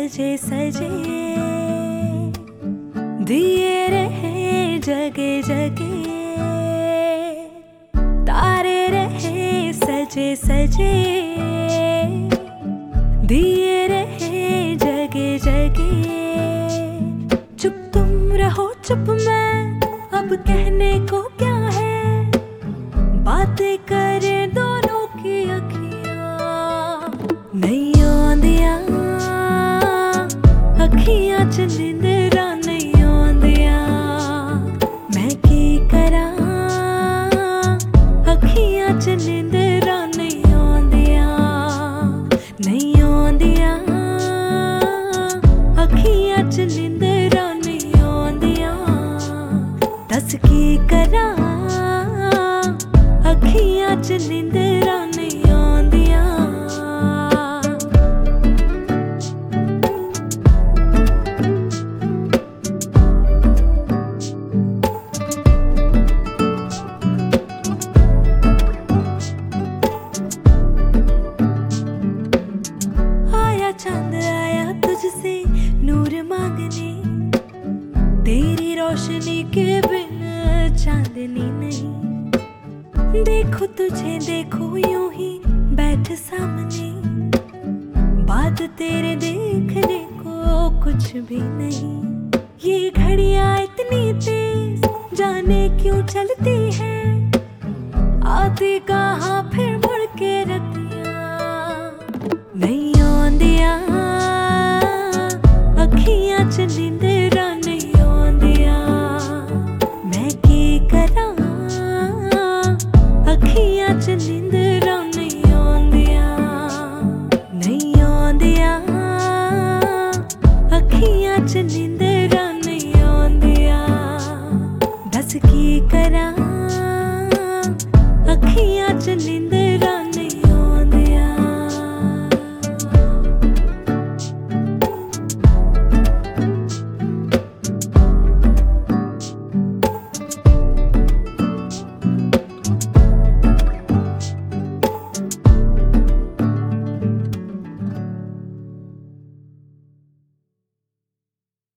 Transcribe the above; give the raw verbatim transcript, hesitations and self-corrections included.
सजे सजे दिए रहे जगे जगे, तारे रहे सजे सजे दिए रहे जगे जगे। चुप तुम रहो चुप, मैं अब कहने को क्या है, बातें करे दोनों की अखियां। नहीं आंदियां अखियां च निंदरा नहीं आंदियां, मैं की करा अखियां च निंदरा नहीं आंदियां। नहीं आंदियां अखियां च निंदरा नहीं आंदियां, दस की करा अखियां च निंदरा नहीं आंदियां। आया चांद आया तुझसे नूर मांगने, तेरी रोशनी के बिन चांदनी नहीं। देखो तुझे देखो यूं ही बैठ सामने, बात तेरे देखने को कुछ भी नहीं। ये घड़ियां इतनी तेज जाने क्यों चलती है, आती कहाँ